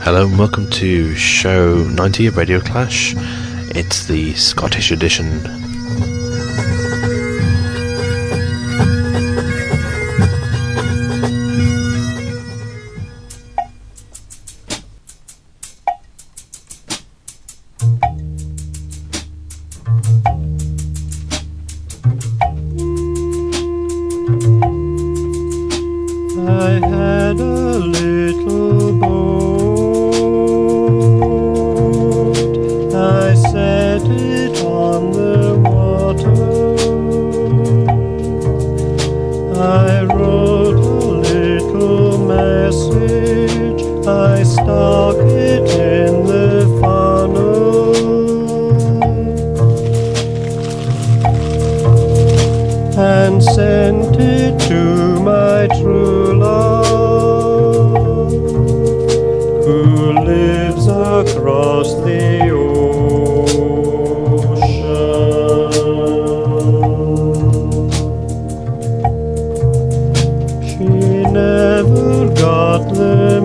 Hello and welcome to show 90 of Radio Clash. It's the Scottish edition. I had a little boat, I set it on the water, I wrote a little message, I stuck it in the funnel, and sent it to my true love, who lives across the ocean. She never got the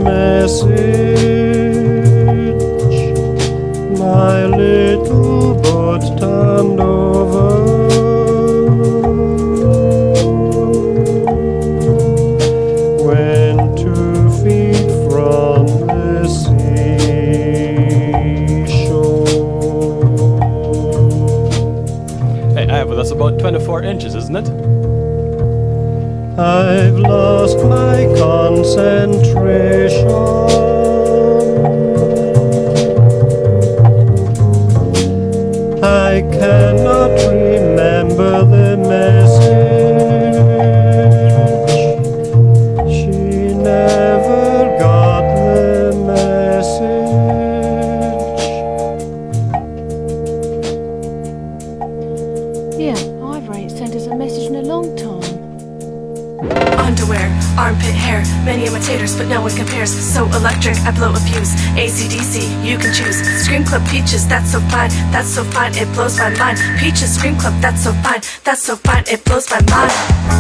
message, my little boat turned over, that's about 24 inches, isn't it? I've lost my concentration, I cannot remember the message, she never got the message. Yeah, Ivory ain't sent us a message in a long time. Underwear, armpit hair, many imitators, but no one compares. So electric, I blow a fuse. AC/DC, you can choose. Scream Club Peaches, that's so fine, it blows my mind. Peaches, Scream Club, that's so fine, it blows my mind.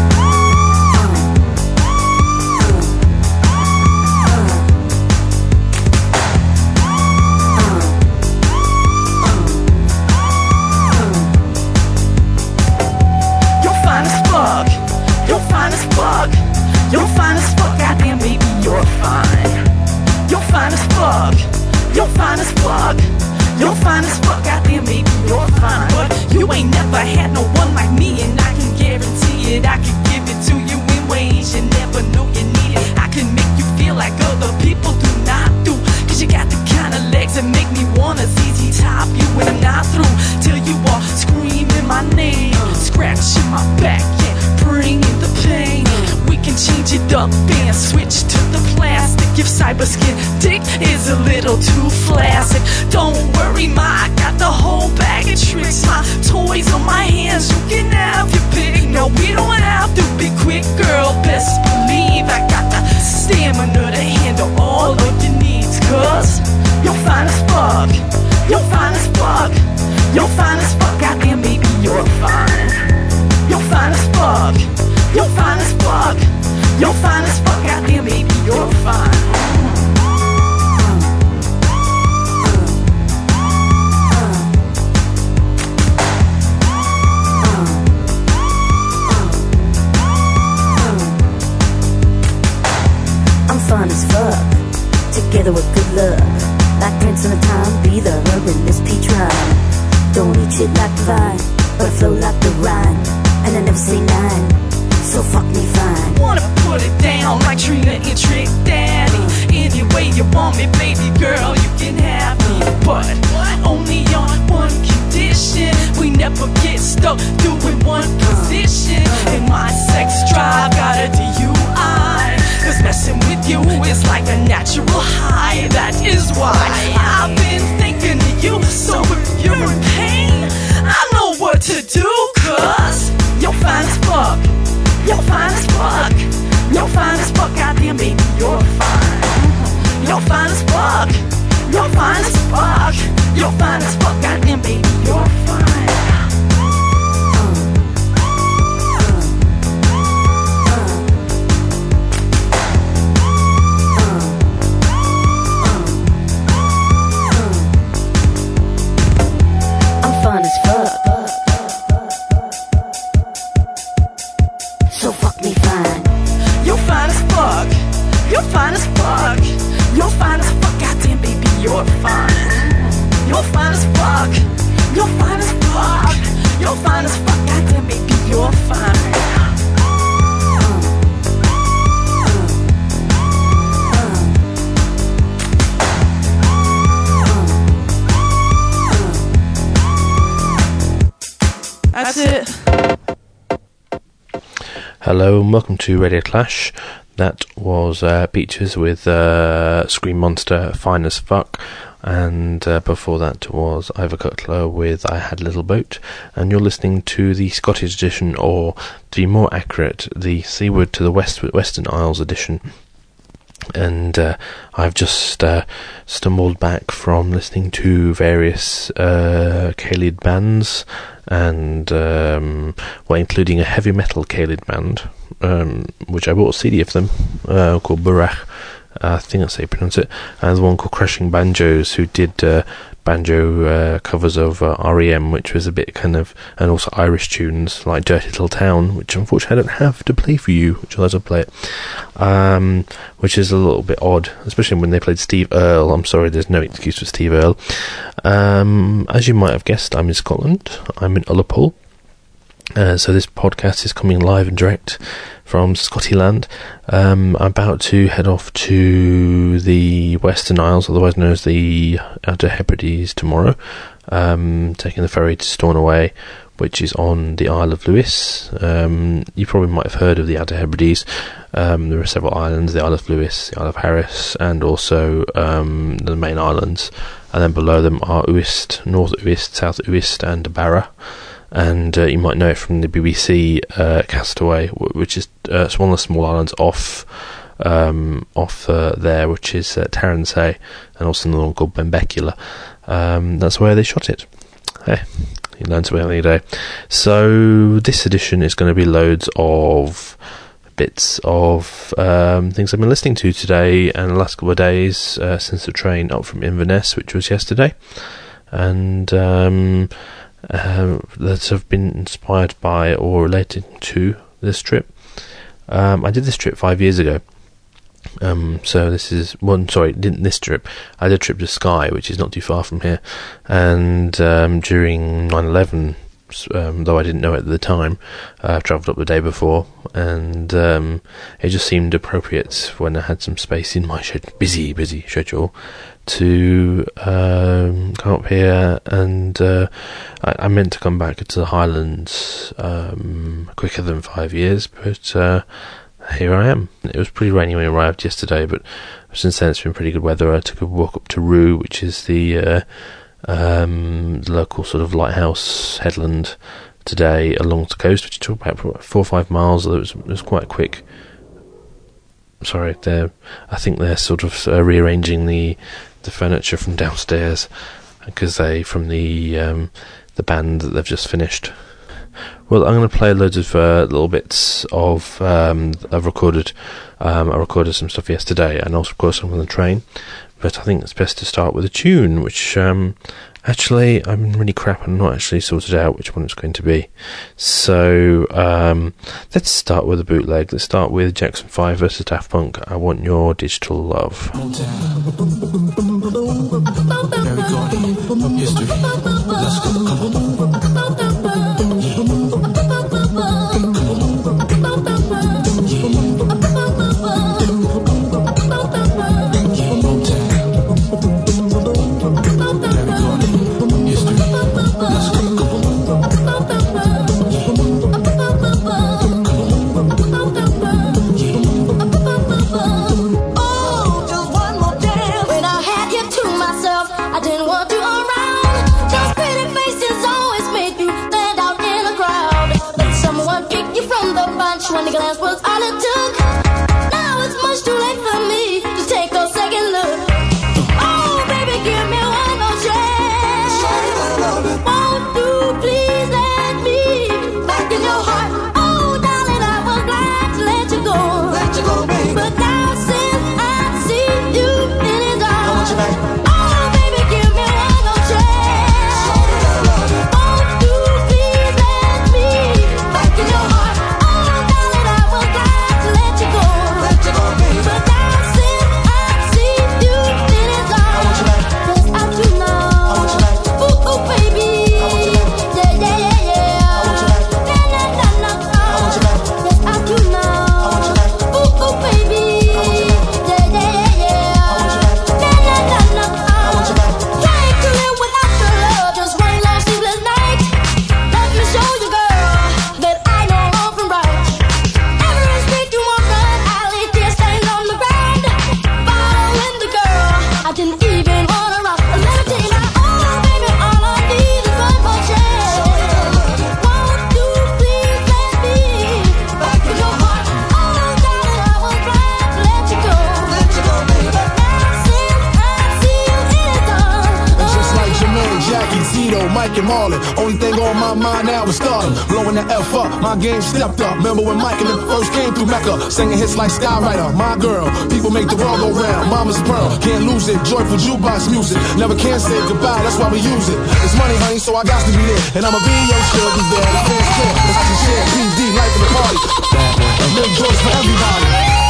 You're fine as fuck, goddamn baby, you're fine. You're fine as fuck, you're fine as fuck, you're fine as fuck, goddamn baby, you're fine. But you ain't never had no one like me, and I can guarantee it, I can give it to you in ways you never know you need it. I can make you feel like other people do not do, cause you got the kind of legs that make me wanna ZZ top you when I'm not through, till you are screaming my name, scratching my back, yeah, bringing the pain. We can change it up and switch to the plastic if cyberskin dick is a little too flaccid. Don't worry, ma, I got the whole bag of tricks. My toys on my hands, you can have your pick. No, we don't have to be quick, girl. Best believe I got the stamina to handle all of your needs. Cause you're fine as fuck, you're fine as fuck, you're fine as fuck, goddamn baby, you're fine. You're fine as fuck, you're fine as fuck, you're fine as fuck, goddamn baby, you're fine. I'm fine as fuck, together with good luck, like Prince in a time, be the herb in this peach rhyme. Don't eat shit like the vine, but I flow like the Rhine, and I never say nine, so fuck me fine. Wanna put it down like Trina and Trick Daddy. Any way you want me, baby girl, you can have me. But only on one condition, we never get stuck doing one position. And my sex drive got a DUI, cause messing with you is like a natural high. That is why I've been thinking of you. So if you're in pain, I know what to do. Cause you're fine as fuck, you're fine as fuck, You're fine as fuck. You're fine as fuck. Goddamn, baby, you're fine. You're fine as fuck. You're fine as fuck. You're fine as fuck. Goddamn, baby, you're fine. That's it. Hello and welcome to Radio Clash. That was Beaches with Scream Monster, Fine as Fuck, and before that was Ivor Cutler with I Had a Little Boat, and you're listening to the Scottish edition, or to be more accurate, the Seaward to the Western Isles edition. And I've just stumbled back from listening to various Caelid bands, and including a heavy metal Caelid band, which I bought a CD of them, called Burach, I think that's how you pronounce it, and the one called Crushing Banjos, who did banjo covers of R.E.M., which was a bit kind of, and also Irish tunes like Dirty Little Town, which unfortunately I don't have to play for you, which I'll play it, which is a little bit odd, especially when they played Steve Earle. I'm sorry, there's no excuse for Steve Earle. As you might have guessed, I'm in Scotland. I'm in Ullapool. So this podcast is coming live and direct from Scottyland. I'm about to head off to the Western Isles, otherwise known as the Outer Hebrides, tomorrow, taking the ferry to Stornoway, which is on the Isle of Lewis. You probably might have heard of the Outer Hebrides. There are several islands: the Isle of Lewis, the Isle of Harris, and also the main islands. And then below them are Uist, North Uist, South Uist, and Barra. And you might know it from the BBC Castaway, which is one of the small islands off there, which is Taransay, and also another one called Benbecula. That's where they shot it. Hey, you learn something every day. So this edition is going to be loads of bits of things I've been listening to today and the last couple of days since the train up from Inverness, which was yesterday, and that have been inspired by or related to this trip. I did this trip 5 years ago. So this is this trip. I did a trip to Skye, which is not too far from here, and during 9/11, though I didn't know it at the time, I travelled up the day before, and it just seemed appropriate when I had some space in my busy schedule to come up here, and I meant to come back to the Highlands quicker than 5 years, but here I am. It was pretty rainy when I arrived yesterday, but since then it's been pretty good weather. I took a walk up to Rue, which is the local sort of lighthouse headland today along the coast, which took about 4 or 5 miles. It was quite quick. Sorry, I think they're sort of rearranging the furniture from downstairs because from the band that they've just finished. Well, I'm going to play loads of little bits of I've recorded. I recorded some stuff yesterday, and also, of course, I'm on the train. But I think it's best to start with a tune, which actually I'm really crap and not actually sorted out which one it's going to be. So let's start with a bootleg. Let's start with Jackson 5 versus Daft Punk. I Want Your Digital Love. History. Let's go. Come on. I didn't want you around. Those pretty faces on Mike and Marlon. Only thing on my mind now is stardom. Blowing the F up, my game stepped up. Remember when Mike and them first came through Mecca, singing hits like Skywriter, My Girl. People make the world go round. Mama's pearl, can't lose it. Joyful jukebox music, never can say goodbye. That's why we use it. It's money, honey, so I got to be there, and I'ma be your sugar daddy. The fans care, let's have some share. BD, life in the party. And live joys for everybody.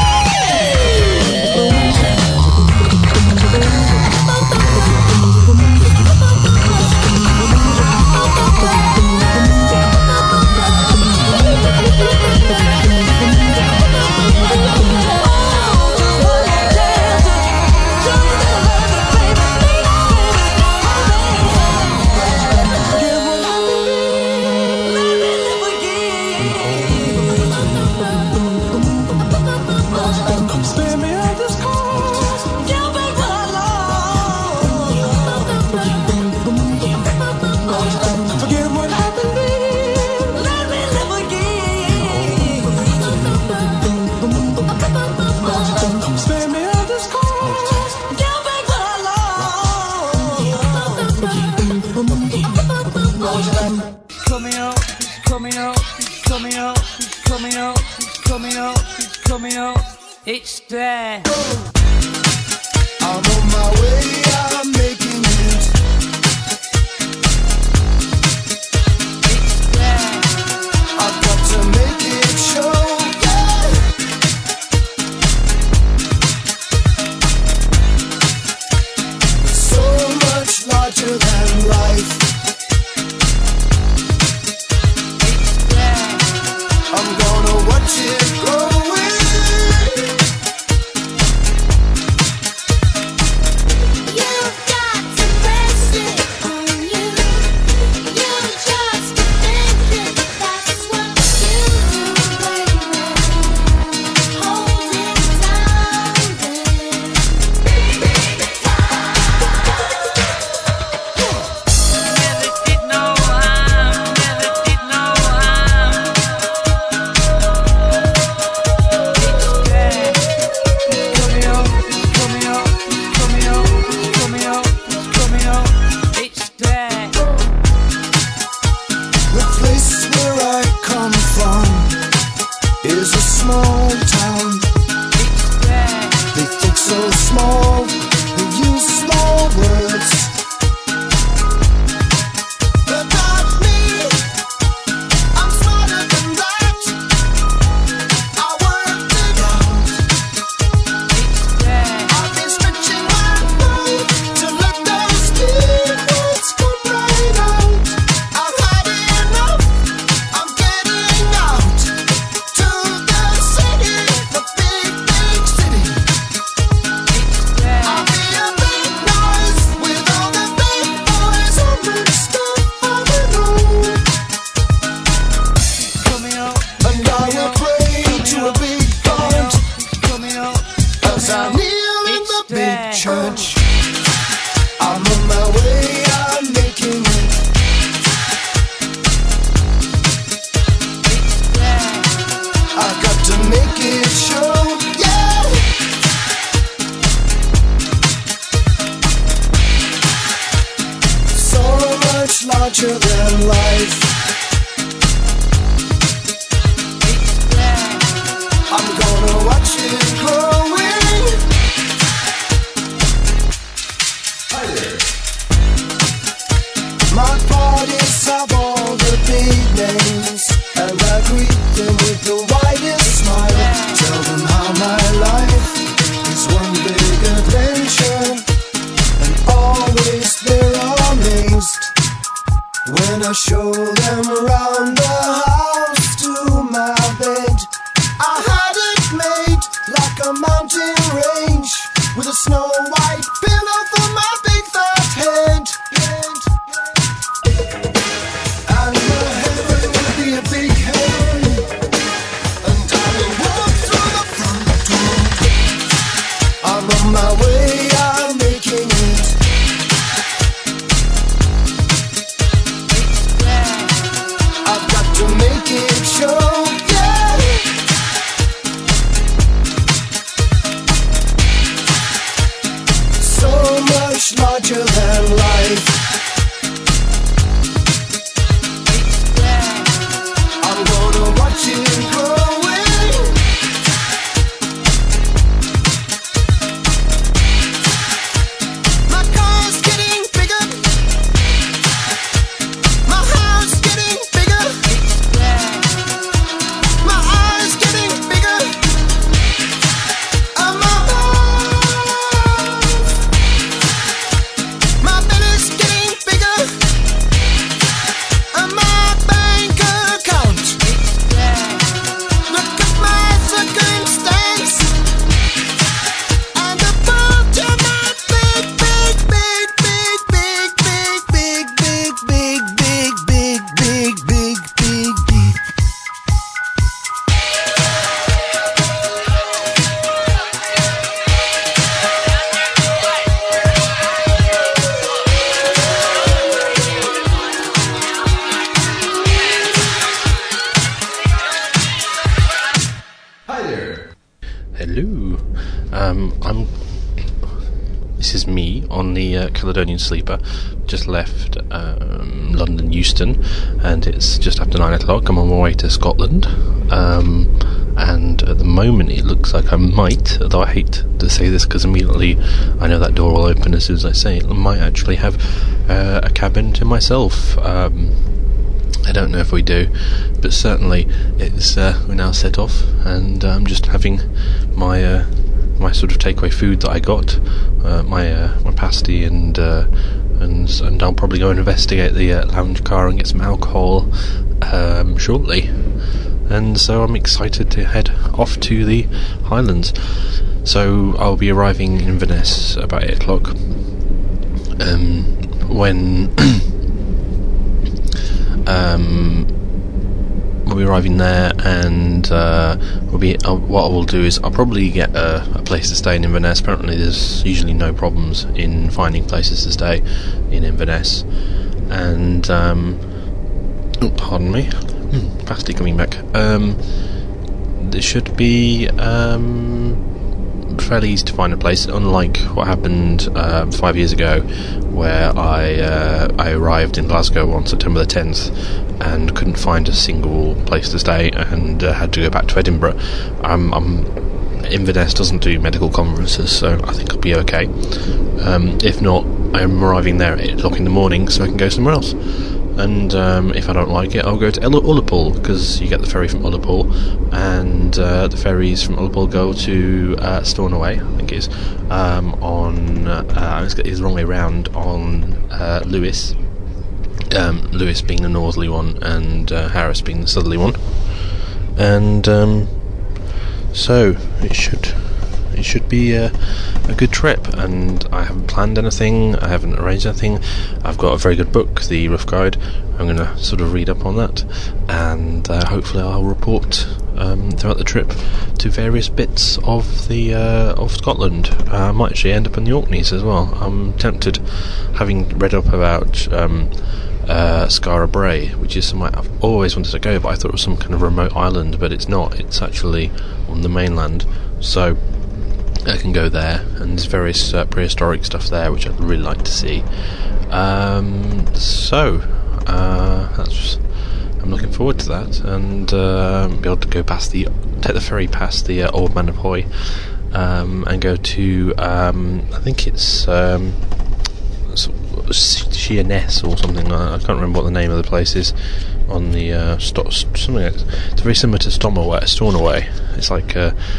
It's there. I'm on my way, I'm making it. It's there. I've got to make it show, yeah. So much larger than life. It's there. I'm gonna watch it grow. Larger than life. I'm gonna watch it growing. Hi there. My parties have all the big names, and I greet them with the widest smile. Tell them how my life is one big adventure, and always they're amazed when I show them around the house to my bed. I had it made like a mountain range, with a snow white pillow for my big fat head. And the heaven will be a big heaven, and I will walk through the front door. I'm on my way, I'm making it. To make it show, yeah. So much larger than life. Hello. This is me on the Caledonian Sleeper. Just left London Euston, and it's just after 9 o'clock. I'm on my way to Scotland, and at the moment it looks like I might, although I hate to say this because immediately I know that door will open as soon as I say it, I might actually have a cabin to myself. I don't know if we do, but certainly it's we're now set off, and I'm just having my my sort of takeaway food that I got, my pasty, and I'll probably go and investigate the lounge car and get some alcohol shortly. And so I'm excited to head off to the Highlands. So I'll be arriving in Inverness about 8 o'clock. When we'll be arriving there, and what I will do is I'll probably get a place to stay in Inverness. Apparently there's usually no problems in finding places to stay in Inverness, and pardon me, pasty coming back. There should be fairly easy to find a place, unlike what happened 5 years ago, where I arrived in Glasgow on September the 10th and couldn't find a single place to stay, and had to go back to Edinburgh. Inverness doesn't do medical conferences, so I think I'll be okay. If not, I'm arriving there at 8 o'clock in the morning, so I can go somewhere else. And if I don't like it, I'll go to Ullapool, because you get the ferry from Ullapool, and the ferries from Ullapool go to Stornoway, I think it is, let's get the wrong way round, on Lewis. Lewis being the northerly one, and Harris being the southerly one. And so it should be a good trip, and I haven't planned anything, I haven't arranged anything. I've got a very good book, the Rough Guide. I'm going to sort of read up on that, and hopefully I'll report throughout the trip to various bits of of Scotland. I might actually end up in the Orkneys as well. I'm tempted, having read up about Skara Brae, which is somewhere I've always wanted to go, but I thought it was some kind of remote island, but it's not. It's actually on the mainland, so I can go there, and there's various prehistoric stuff there which I'd really like to see. I'm looking forward to that, and be able to go take the ferry past the Old Man of Hoy, and go to I think it's Sheerness or something. I can't remember what the name of the place is. On the something like, it's very similar to Stornoway. It's like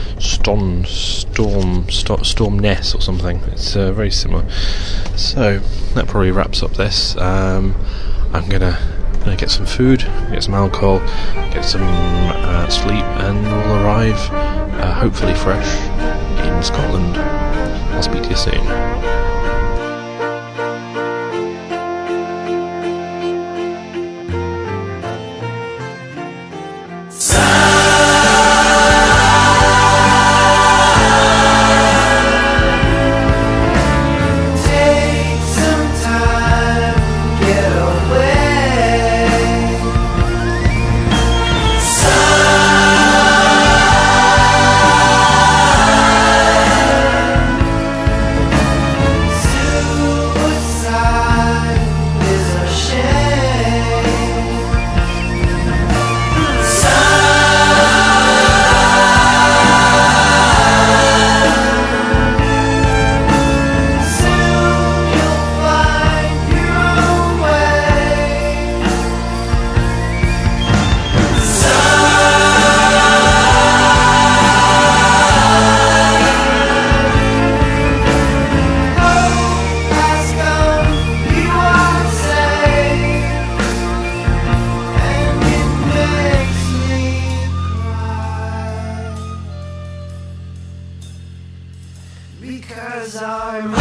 Stormness or something. It's very similar. So that probably wraps up this. I'm gonna get some food, get some alcohol, get some sleep, and we'll arrive hopefully fresh in Scotland. I'll speak to you soon. Because I'm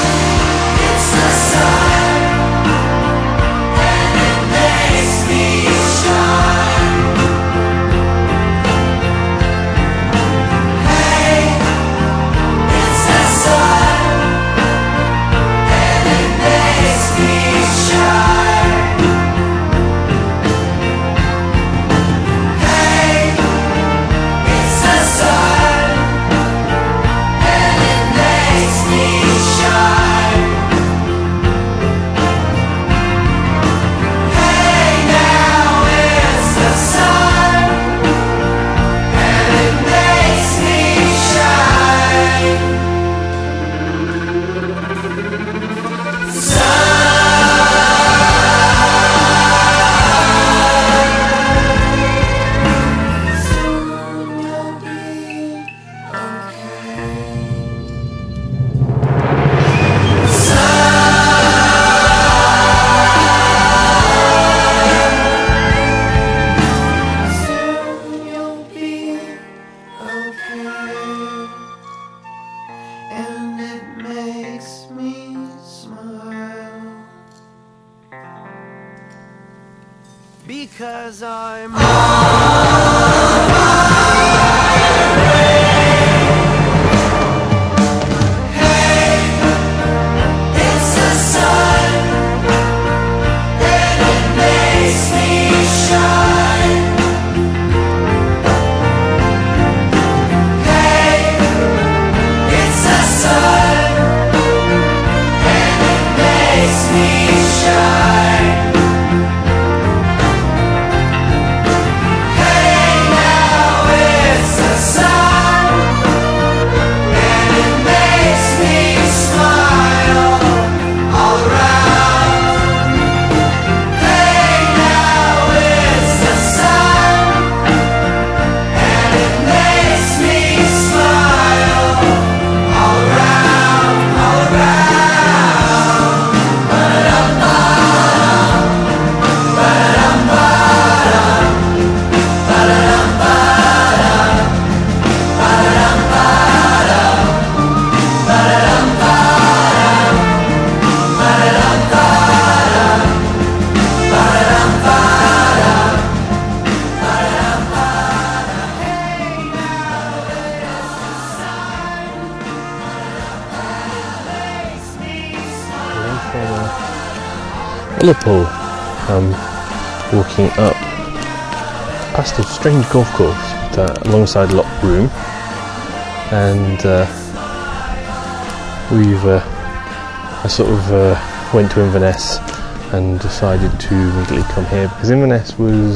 It's the sun, and it makes me 'cause I'm It's the sun, and it makes me shine. Hey, it's the sun, and it makes me shine. Hey, now it's the sun, and it makes me smile all around. Hey, now it's the sun, and it makes me smile all around, all around. Ba-da-dum-ba-dum, ba-da-dum-ba-dum, ba-da-dum-ba-dum, ba-da-dum-ba-dum, ba-da-dum-ba-dum, ba-da-dum-ba-dum, ba-da-dum-ba-dum, ba-da-dum-ba-dum. Hey, now it's the sun, makes me smile. Liverpool, walking up past a strange golf course alongside Loch Broom, and I sort of went to Inverness and decided to immediately come here because Inverness was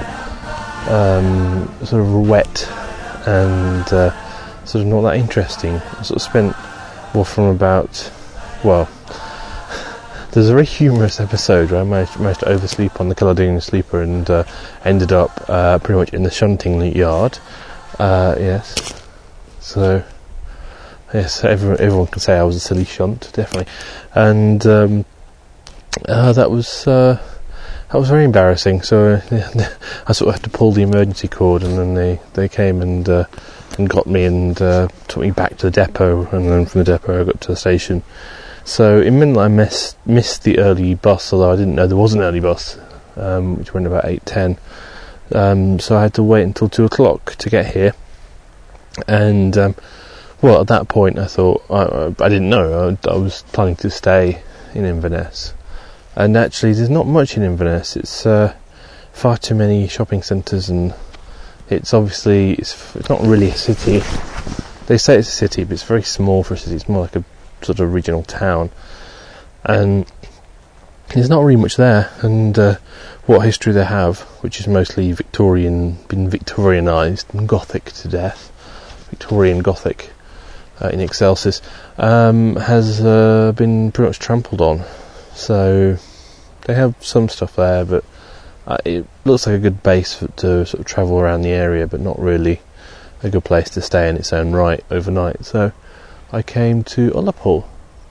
sort of wet and sort of not that interesting. I sort of spent from about, well, there's a very humorous episode where I managed to oversleep on the Caledonian Sleeper and ended up pretty much in the shunting yard. Yes. So, yes, everyone can say I was a silly shunt, definitely. And that was very embarrassing. So I sort of had to pull the emergency cord, and then they came and got me and took me back to the depot, and then from the depot I got to the station. So it meant that I missed the early bus, although I didn't know there was an early bus, which went about 8:10. So I had to wait until 2 o'clock to get here. And well, at that point I thought I didn't know. I was planning to stay in Inverness, and actually there's not much in Inverness. It's far too many shopping centres, and it's obviously it's not really a city. They say it's a city, but it's very small for a city. It's more like a sort of regional town, and there's not really much there. And what history they have, which is mostly been Victorianised and Gothic to death, Victorian Gothic in excelsis, has been pretty much trampled on. So they have some stuff there, but it looks like a good base to sort of travel around the area, but not really a good place to stay in its own right overnight. So I came to Ullapool,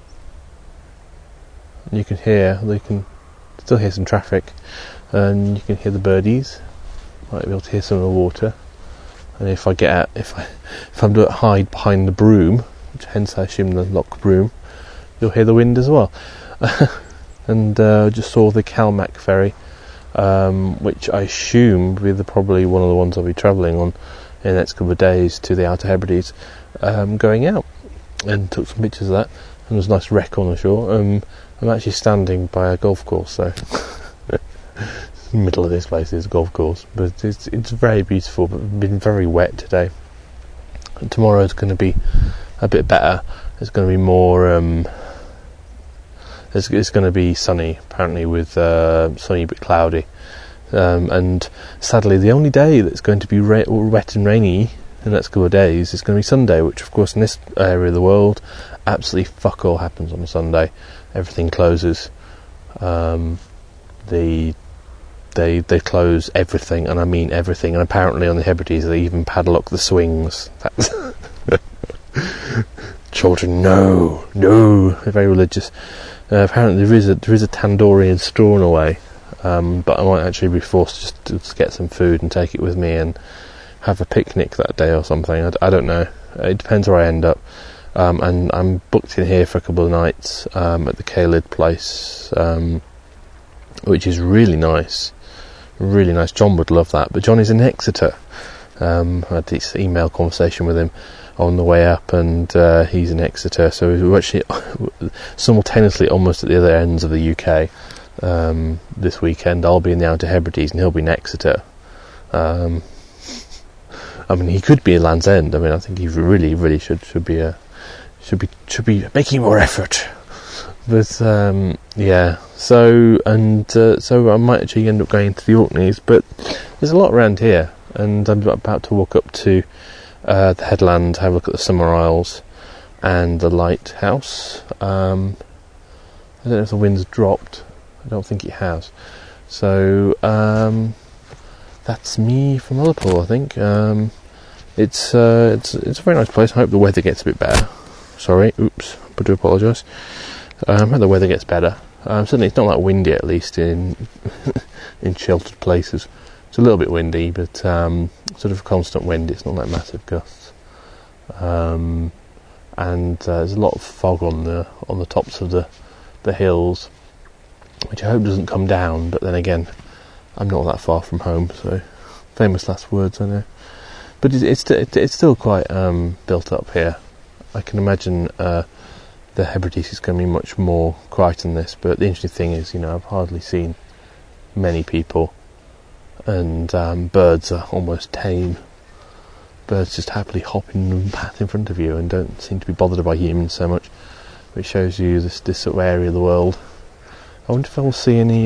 and you can still hear some traffic, and you can hear the birdies. Might be able to hear some of the water, and if I'm to hide behind the broom, which hence I assume the Loch Broom, you'll hear the wind as well. And just saw the Calmac ferry, which I assume will be probably one of the ones I'll be travelling on in the next couple of days to the Outer Hebrides, going out. And took some pictures of that, and there's a nice wreck on the shore. I'm actually standing by a golf course, so the middle of this place is a golf course, but it's very beautiful, but been very wet today. And tomorrow is going to be a bit better. It's going to be more it's going to be sunny, apparently, with sunny but cloudy, and sadly the only day that's going to be wet and rainy in the next couple of days is going to be Sunday, which of course in this area of the world absolutely fuck all happens on a Sunday. Everything closes. They close everything, and I mean everything, and apparently on the Hebrides they even padlock the swings. That's children, no, they're very religious. Apparently there is a Tandoori store in a way, but I might actually be forced just to get some food and take it with me and have a picnic that day or something. I don't know. It depends where I end up. And I'm booked in here for a couple of nights at the Caelid place, which is really nice. Really nice. John would love that, but John is in Exeter. I had this email conversation with him on the way up, and he's in Exeter, so we're actually simultaneously almost at the other ends of the UK. This weekend I'll be in the Outer Hebrides and he'll be in Exeter. I mean, he could be in Land's End. I mean, I think he really should be making more effort. But yeah, so I might actually end up going to the Orkneys, but there's a lot around here, and I'm about to walk up to the headland, have a look at the Summer Isles and the lighthouse. I don't know if the wind's dropped. I don't think it has. So that's me from Ullapool, I think. It's a very nice place. I hope the weather gets a bit better. Sorry, oops, I do apologise. I hope the weather gets better. Certainly it's not that windy, at least in in sheltered places. It's a little bit windy, but sort of constant wind. It's not like massive gusts. And there's a lot of fog on the tops of the hills, which I hope doesn't come down. But then again, I'm not that far from home, so famous last words, I know. But it's still quite built up here. I can imagine the Hebrides is going to be much more quiet than this, but the interesting thing is, I've hardly seen many people, and birds are almost tame. Birds just happily hop in the path in front of you and don't seem to be bothered by humans so much, which shows you this sort of area of the world. I wonder if I will see any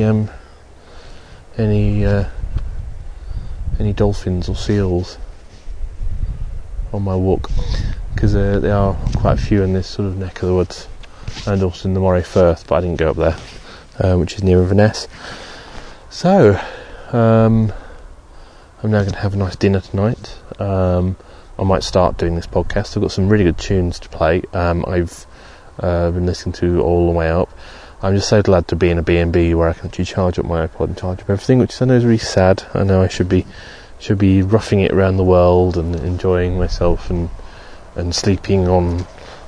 dolphins or seals on my walk, because there are quite a few in this sort of neck of the woods, and also in the Moray Firth, but I didn't go up there, which is near Inverness. So I'm now going to have a nice dinner tonight. I might start doing this podcast. I've got some really good tunes to play. I've been listening to all the way up. I'm just so glad to be in a B&B where I can actually charge up my iPod and charge up everything, which I know is really sad. I know I should be roughing it around the world and enjoying myself and sleeping on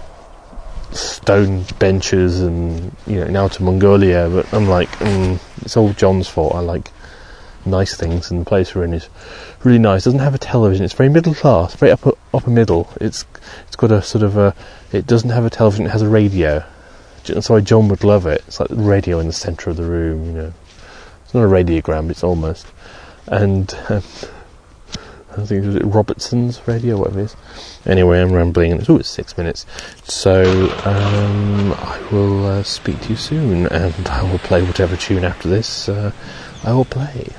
stone benches and in Outer Mongolia, but I'm like, it's all John's fault. I like nice things, and the place we're in is really nice. It doesn't have a television. It's very middle class, very upper middle. It's got a sort of it doesn't have a television. It has a radio. So John would love it. It's like the radio in the centre of the room. It's not a radiogram. It's almost, and I think it was Robertson's radio, whatever it is. Anyway, I'm rambling, and it's 6 minutes. So I will speak to you soon, and I will play whatever tune after this I will play.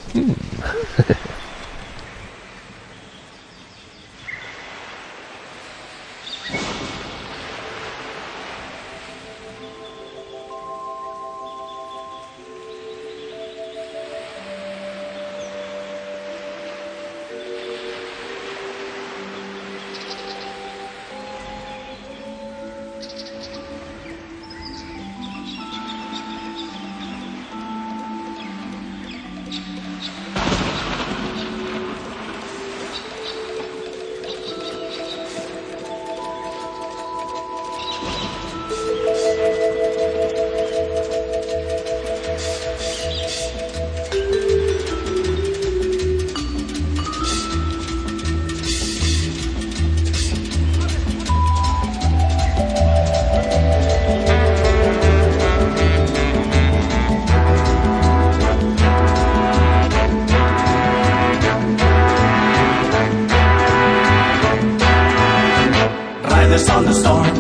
On the storm,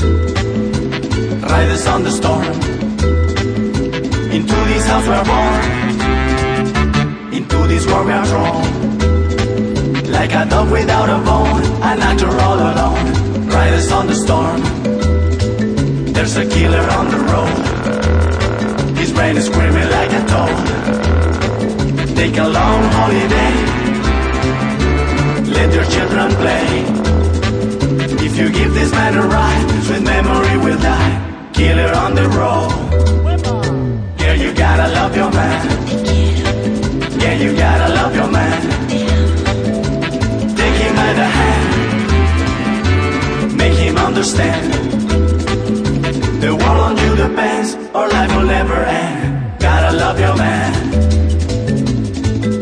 riders on the storm. Into this house we are born, into this world we are drawn. Like a dog without a bone, an actor all alone. Riders on the storm, there's a killer on the road. His brain is screaming like a toad. Take a long holiday, let your children play. If you give this man a ride, sweet memory will die. Killer on the road. Yeah, you gotta love your man. Yeah, you gotta love your man. Take him by the hand, make him understand. The world on you depends, or life will never end. Gotta love your man.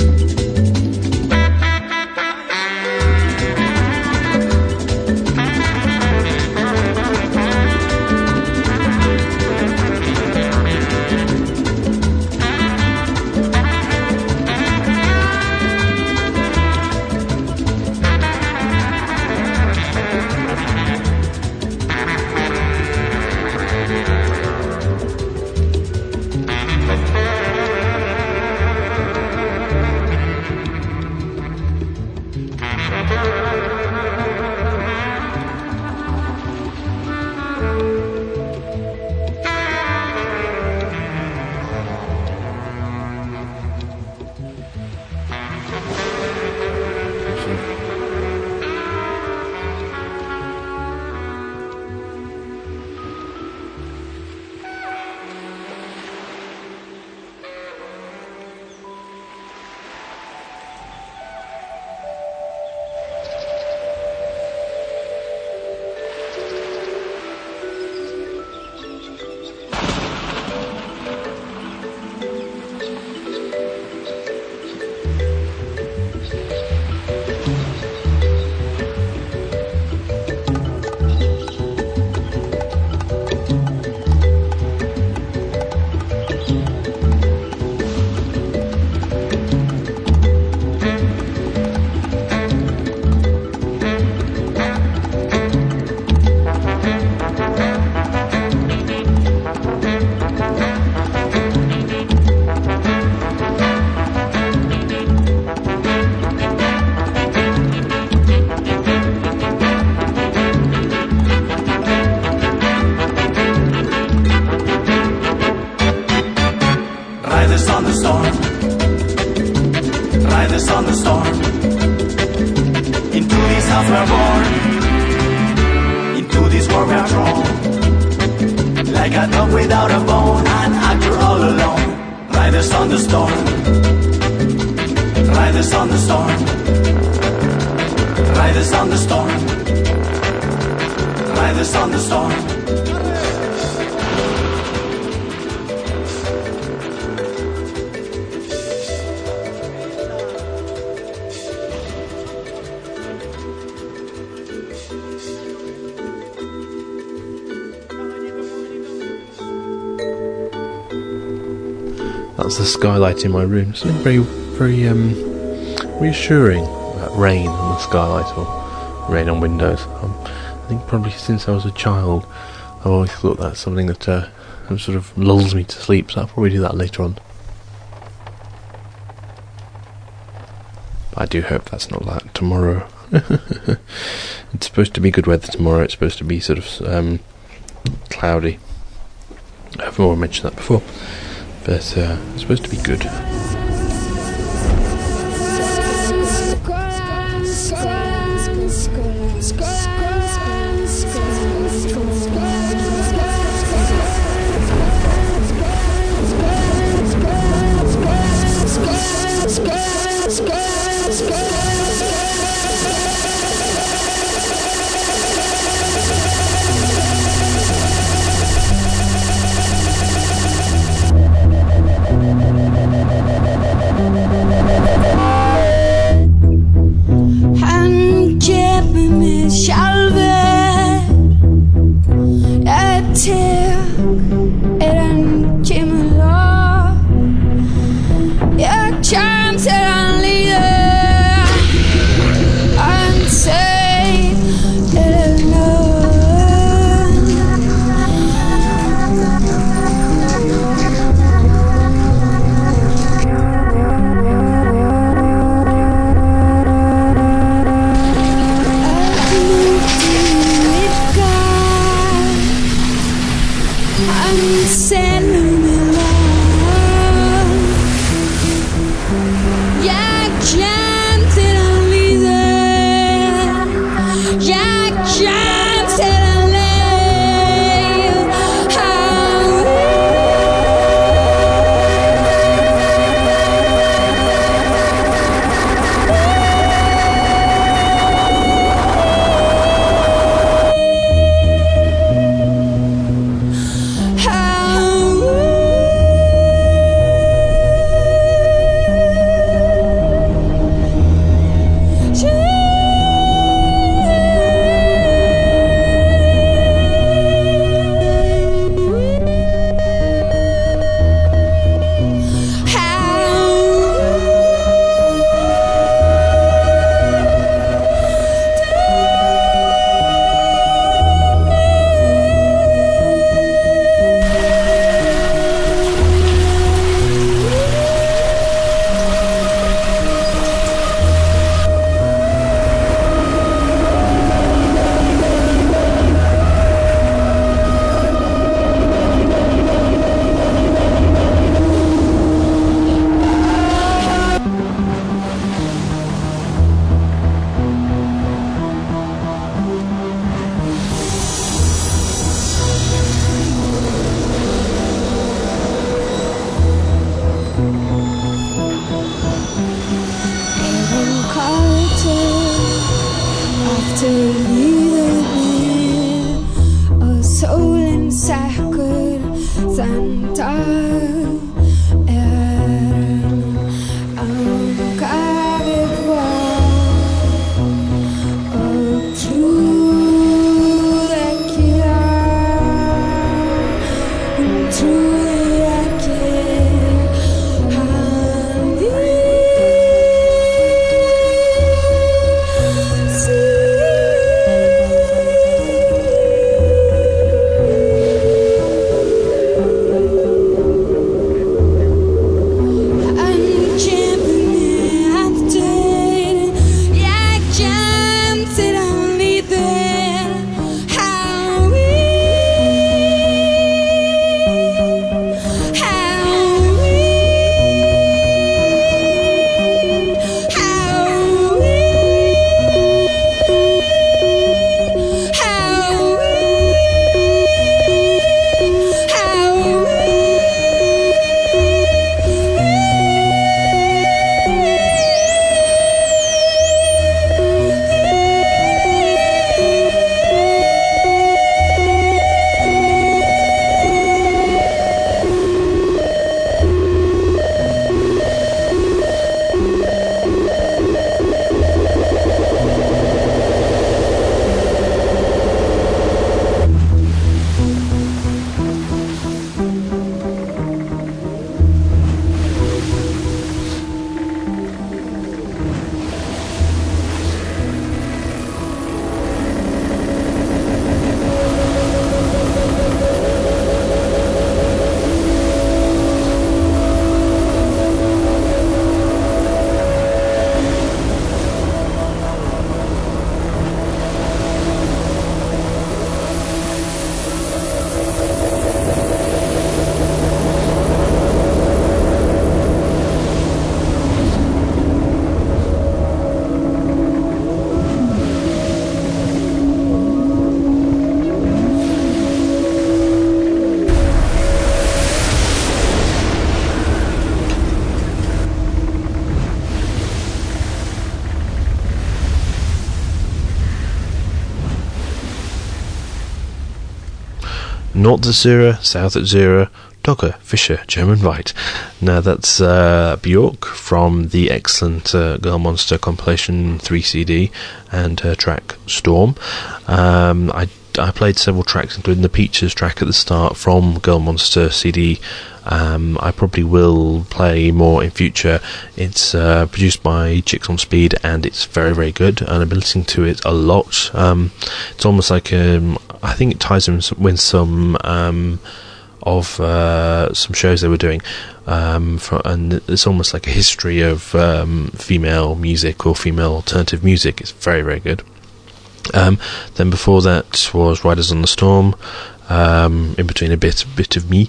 riders on the storm. Into this house we are born, into this world we are drawn. Like a dog without a bone, an actor all alone. Riders on the storm, riders on the storm, riders on the storm, riders on the storm. That's the skylight in my room. Something very, very reassuring about rain on the skylight or rain on windows. I think probably since I was a child, I've always thought that's something that sort of lulls me to sleep. So I'll probably do that later on. But I do hope that's not like tomorrow. It's supposed to be good weather tomorrow. It's supposed to be sort of cloudy. I've already mentioned that before. But it's supposed to be good. North at 0, South at 0, Dogger, Fisher, German White. Now that's Bjork from the excellent Girl Monster compilation 3 CD and her track Storm. I played several tracks, including the Peaches track at the start from Girl Monster CD. I probably will play more in future. It's produced by Chicks on Speed, and it's very, very good, and I've been listening to it a lot. It's almost like I think it ties in with some of some shows they were doing, and it's almost like a history of female music or female alternative music. It's very, very good. Then before that was Riders on the Storm, in between a bit of me,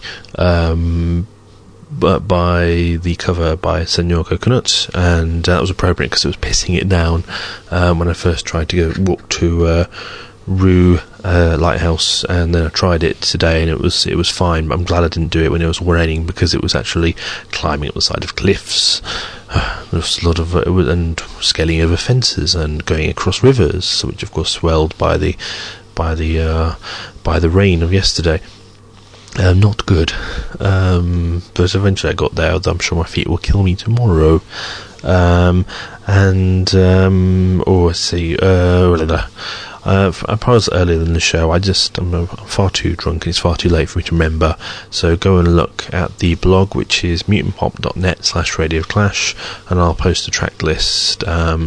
but by the cover by Senor Coconut, and that was appropriate because it was pissing it down when I first tried to walk to Rue Lighthouse, and then I tried it today and it was fine, but I'm glad I didn't do it when it was raining, because it was actually climbing up the side of cliffs. There was a lot of and scaling over fences and going across rivers, which of course swelled by the rain of yesterday. Not good, but eventually I got there. Although I'm sure my feet will kill me tomorrow. Let's see. I was earlier than the show. I'm far too drunk and it's far too late for me to remember. So go and look at the blog, which is mutantpop.net/Radio Clash, and I'll post a track list.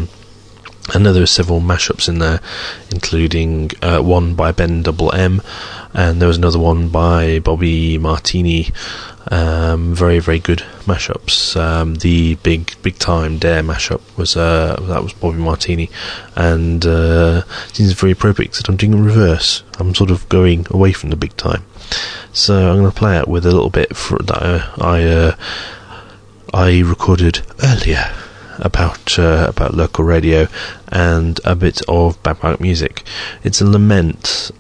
I know there are several mashups in there, including one by Ben Double M, and there was another one by Bobby Martini. Very, very good mashups. The big time Dare mashup was Bobby Martini, and seems very appropriate because I'm doing in reverse. I'm sort of going away from the big time, so I'm going to play it with a little bit that I recorded earlier about local radio, and a bit of bagpipe music. It's a lament.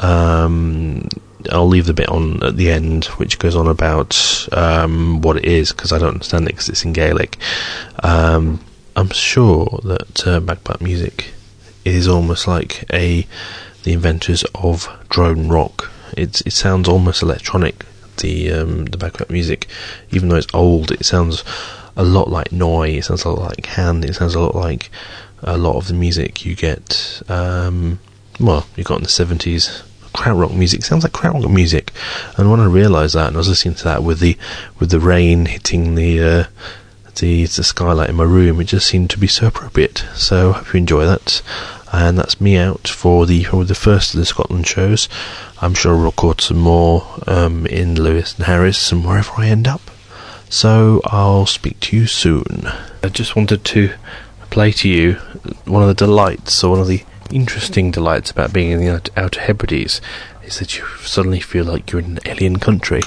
I'll leave the bit on at the end, which goes on about what it is, because I don't understand it because it's in Gaelic. I'm sure that bagpipe music is almost like the inventors of drone rock. It sounds almost electronic. The bagpipe music, even though it's old, it sounds a lot like Noi. It sounds a lot like Hand. It sounds a lot like a lot of the music you get. You got in the 70s. Krautrock music sounds like krautrock music, and when I realised that, and I was listening to that with the rain hitting the skylight in my room, it just seemed to be so appropriate. So I hope you enjoy that, and that's me out for the first of the Scotland shows. I'm sure I'll record some more in Lewis and Harris and wherever I end up. So I'll speak to you soon. I just wanted to play to you one of the delights, or one of the interesting delights about being in the Outer Hebrides, is that you suddenly feel like you're in an alien country.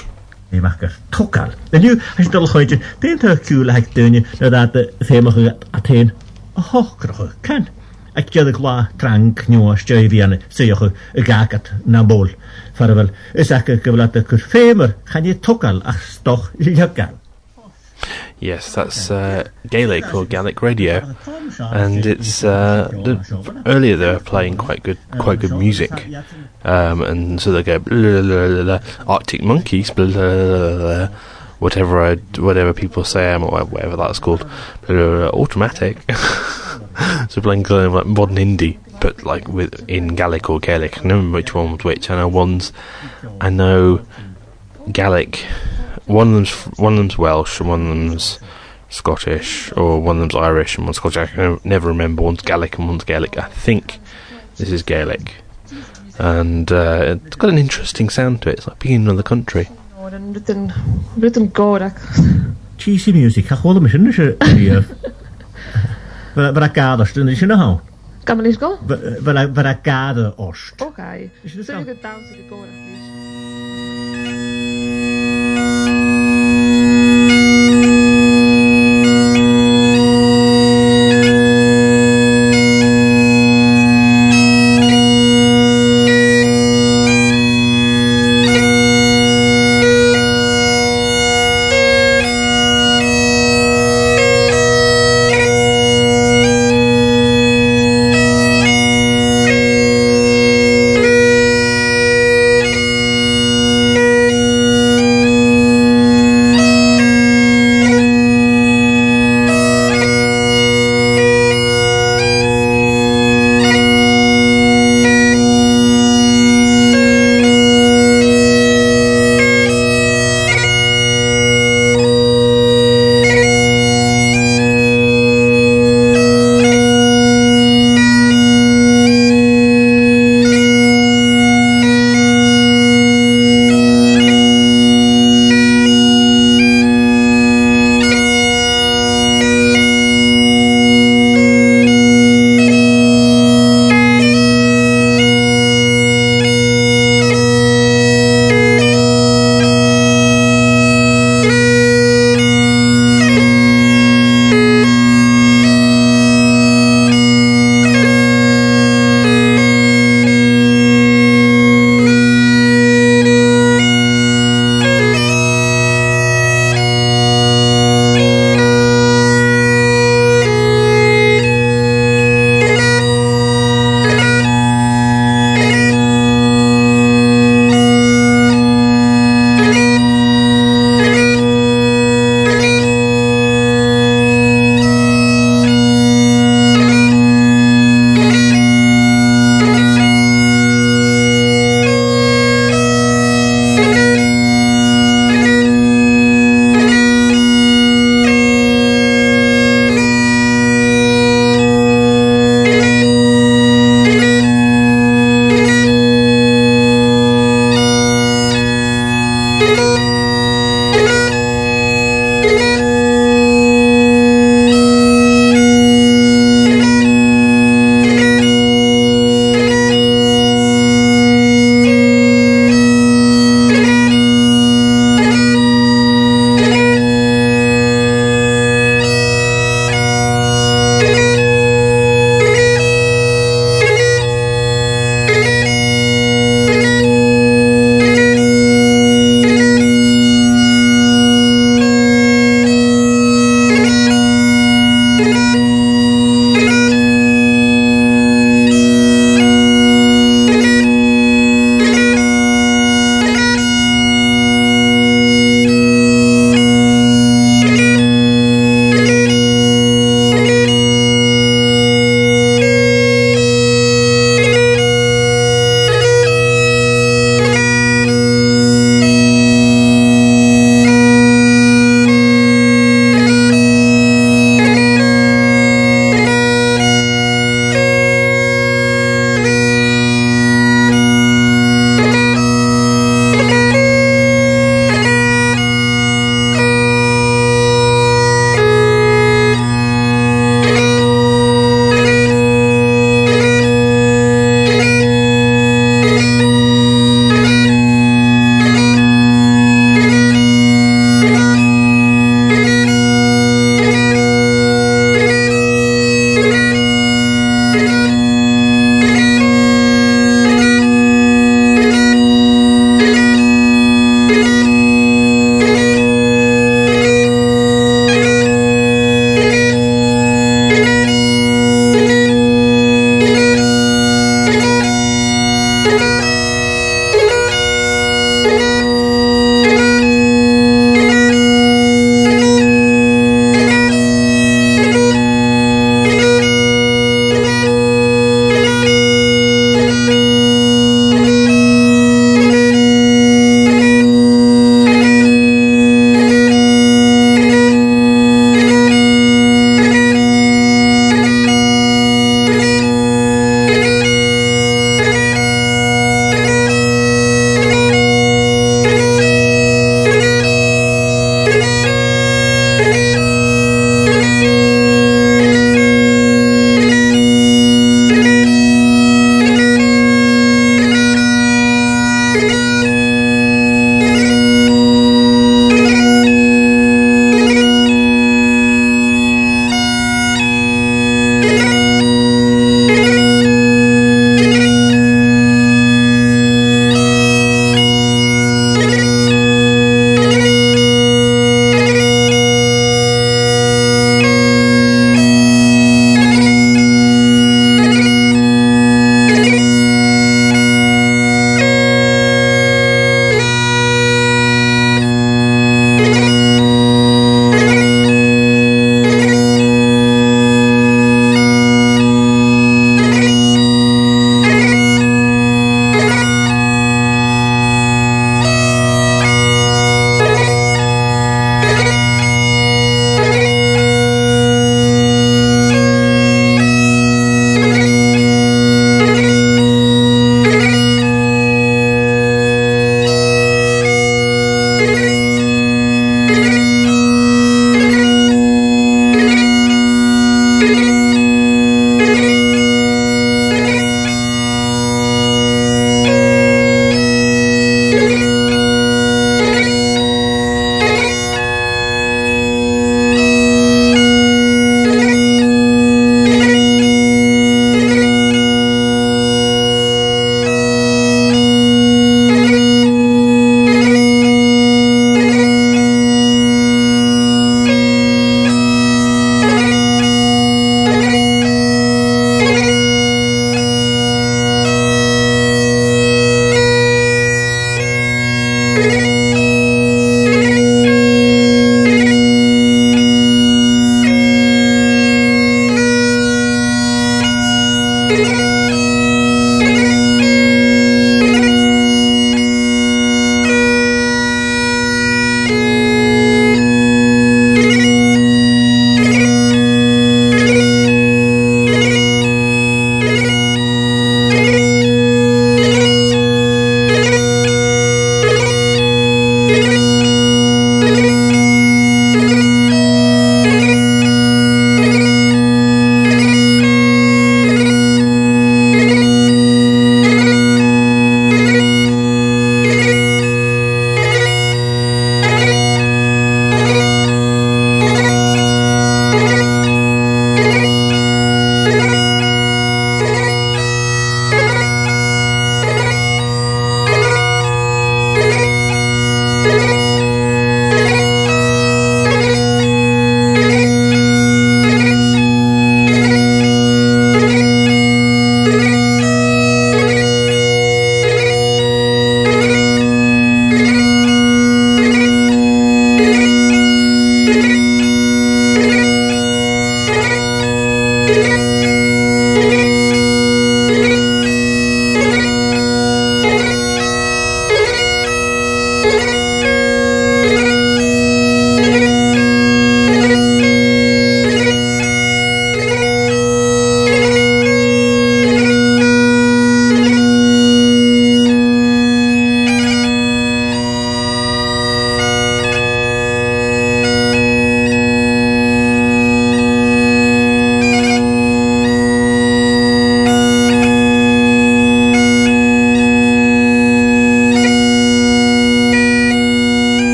Tokal. Then you has dul hoidin. Then to cool like doing that the famous attain. Oh, can. I get the gla trank new Australian say you a gagat nabol. Farewell. Is a gavlat the famer. Can you tokal a stoch yagal? Yes, that's Gaelic or Gaelic radio, and it's earlier they were playing quite good music, and so they go blah, blah, blah, blah, Arctic Monkeys, blah, blah, blah, whatever people say, or whatever that's called, blah, blah, blah, automatic. So playing kind of like modern indie, but like in Gaelic or Gaelic. I don't remember which one was which. I know Gaelic. One of them's Welsh, and one of them's Scottish, or one of them's Irish and one's Scottish. I can never remember. One's Gaelic and one's Gaelic. I think this is Gaelic, and it's got an interesting sound to it. It's like being in another country. Written Gorak. Cheesy music. I call them a but I gather, didn't you know how? Kan men eens go? But I gather ost. Okay. So you get down to the Gorak, please.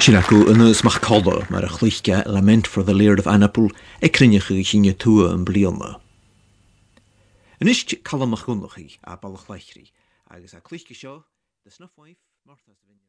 Silacu yn ysmach color mar a chluichga lament for the Laird of Annapol crinnechu chinne tua yn blionna. Yn isht calamach gunnach a balach leichri, agus a chluichga seo, the snuff wife, Martha's